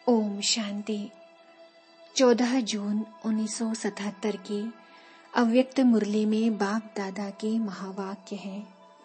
ओम शांति। 14 जून 1977 की अव्यक्त मुरली में बाप दादा के महावाक्य हैं।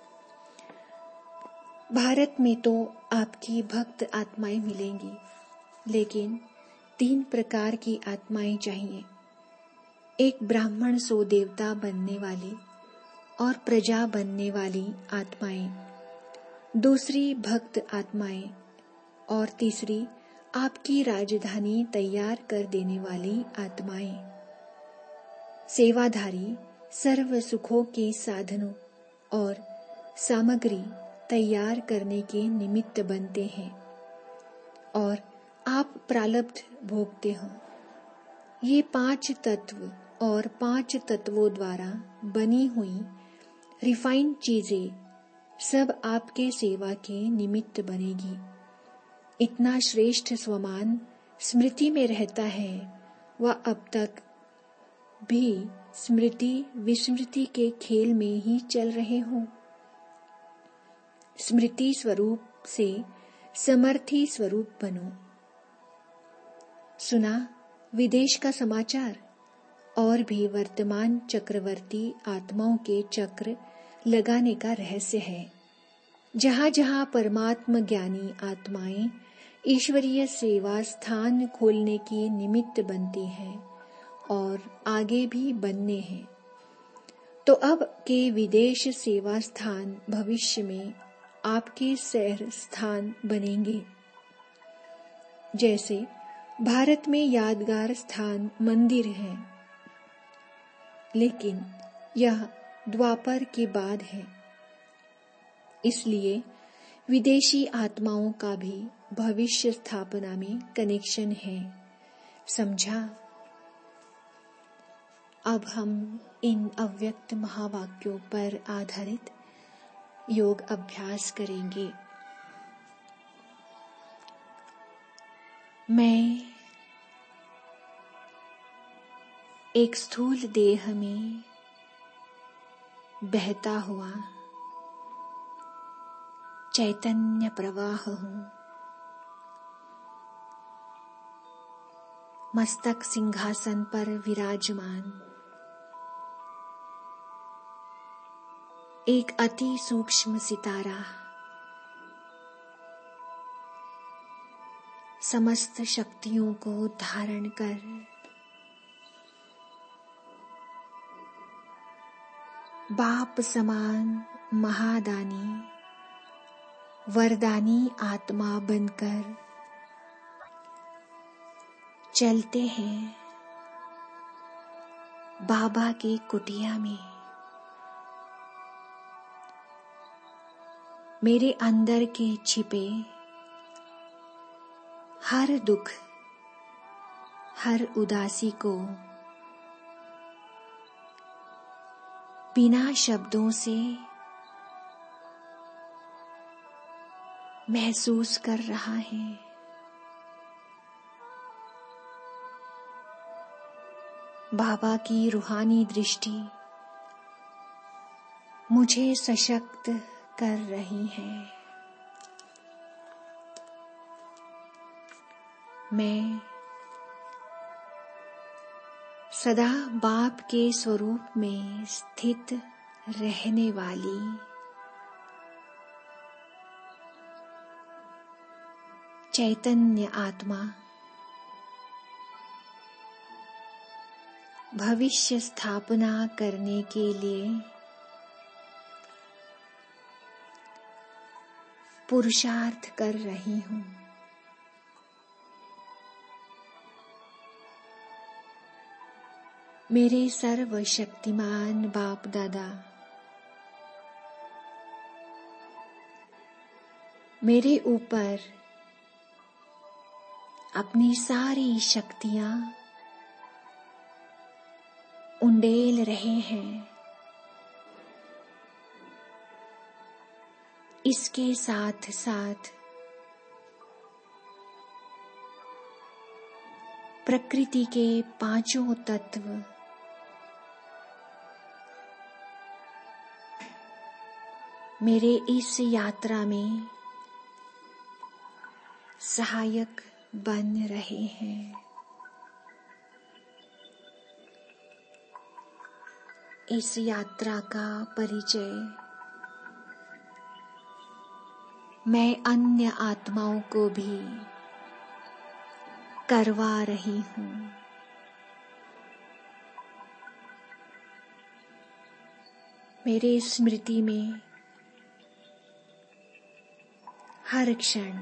भारत में तो आपकी भक्त आत्माएं मिलेंगी, लेकिन 3 प्रकार की आत्माएं चाहिए। एक ब्राह्मण सो देवता बनने वाली और प्रजा बनने वाली आत्माएं, दूसरी भक्त आत्माएं और तीसरी आपकी राजधानी तैयार कर देने वाली आत्माएं। सेवाधारी सर्व सुखों के साधनों और सामग्री तैयार करने के निमित्त बनते हैं और आप प्रारब्ध भोगते हो। ये 5 तत्व और 5 तत्वों द्वारा बनी हुई रिफाइंड चीजें सब आपके सेवा के निमित्त बनेगी। इतना श्रेष्ठ स्वमान स्मृति में रहता है, वह अब तक भी स्मृति विस्मृति के खेल में ही चल रहे हो। स्मृति स्वरूप से समर्थी स्वरूप बनो। सुना विदेश का समाचार? और भी वर्तमान चक्रवर्ती आत्माओं के चक्र लगाने का रहस्य है। जहाँ जहाँ परमात्म ज्ञानी आत्माएं ईश्वरीय सेवा स्थान खोलने की निमित्त बनती हैं और आगे भी बनने हैं, तो अब के विदेश सेवा स्थान भविष्य में आपके शहर स्थान बनेंगे। जैसे भारत में यादगार स्थान मंदिर है, लेकिन यह द्वापर के बाद है। इसलिए विदेशी आत्माओं का भी भविष्य स्थापना में कनेक्शन है। समझा? अब हम इन अव्यक्त महावाक्यों पर आधारित योग अभ्यास करेंगे। मैं एक स्थूल देह में बहता हुआ चैतन्य प्रवाह हूँ। मस्तक सिंहासन पर विराजमान एक अति सूक्ष्म सितारा समस्त शक्तियों को धारण कर बाप समान महादानी वरदानी आत्मा बनकर चलते हैं बाबा की कुटिया में। मेरे अंदर के छिपे हर दुख, हर उदासी को बिना शब्दों से महसूस कर रहा है। बाबा की रूहानी दृष्टि मुझे सशक्त कर रही है। मैं सदा बाप के स्वरूप में स्थित रहने वाली चैतन्य आत्मा भविष्य स्थापना करने के लिए पुरुषार्थ कर रही हूँ। मेरे सर्वशक्तिमान बाप दादा मेरे ऊपर अपनी सारी शक्तियां उंडेल रहे हैं। इसके साथ साथ प्रकृति के 5 तत्व मेरे इस यात्रा में सहायक बन रहे हैं। इस यात्रा का परिचय मैं अन्य आत्माओं को भी करवा रही हूँ। मेरे स्मृति में हर क्षण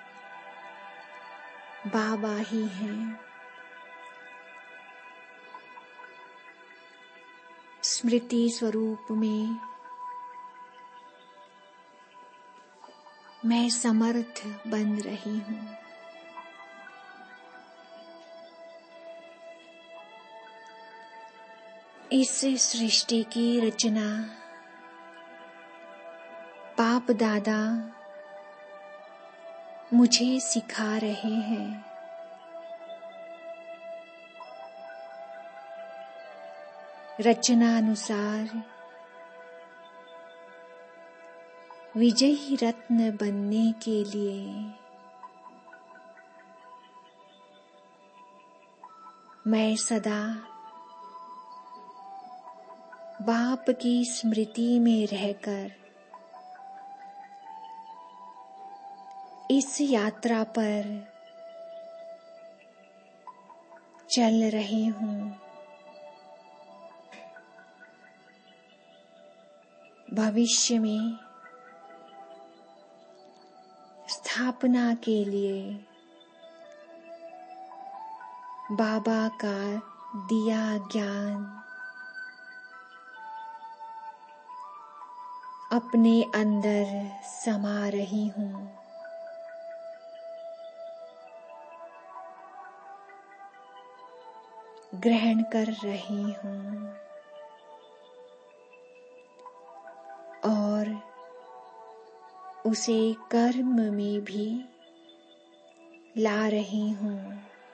बाबा ही हैं। स्मृति स्वरूप में मैं समर्थ बन रही हूँ। इस सृष्टि की रचना बाप दादा मुझे सिखा रहे हैं। रचना अनुसार विजयी रत्न बनने के लिए मैं सदा बाप की स्मृति में रहकर इस यात्रा पर चल रही हूँ। भविष्य में स्थापना के लिए बाबा का दिया ज्ञान अपने अंदर समा रही हूँ। ग्रहण कर रही हूँ और उसे कर्म में भी ला रही हूँ।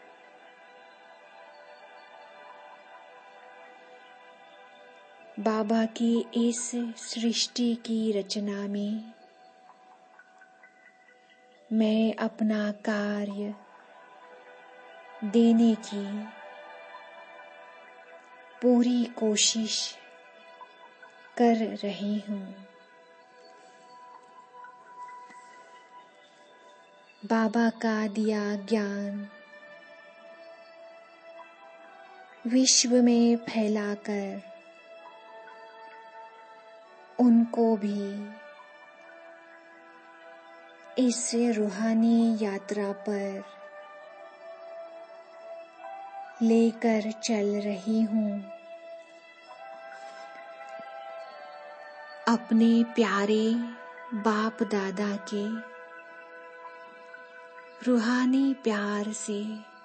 बाबा की इस सृष्टि की रचना में मैं अपना कार्य देने की पूरी कोशिश कर रही हूँ। बाबा का दिया ज्ञान विश्व में फैलाकर उनको भी इस रूहानी यात्रा पर लेकर चल रही हूँ। अपने प्यारे बाप दादा के रूहानी प्यार से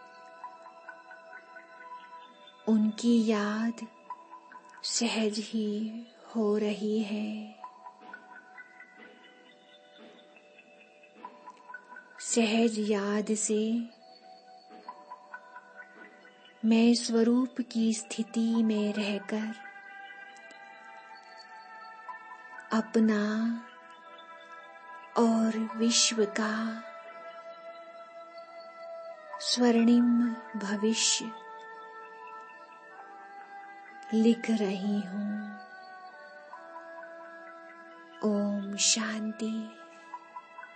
उनकी याद सहज ही हो रही है। सहज याद से मैं स्वरूप की स्थिति में रहकर अपना और विश्व का स्वर्णिम भविष्य लिख रही हूँ। ओम शांति।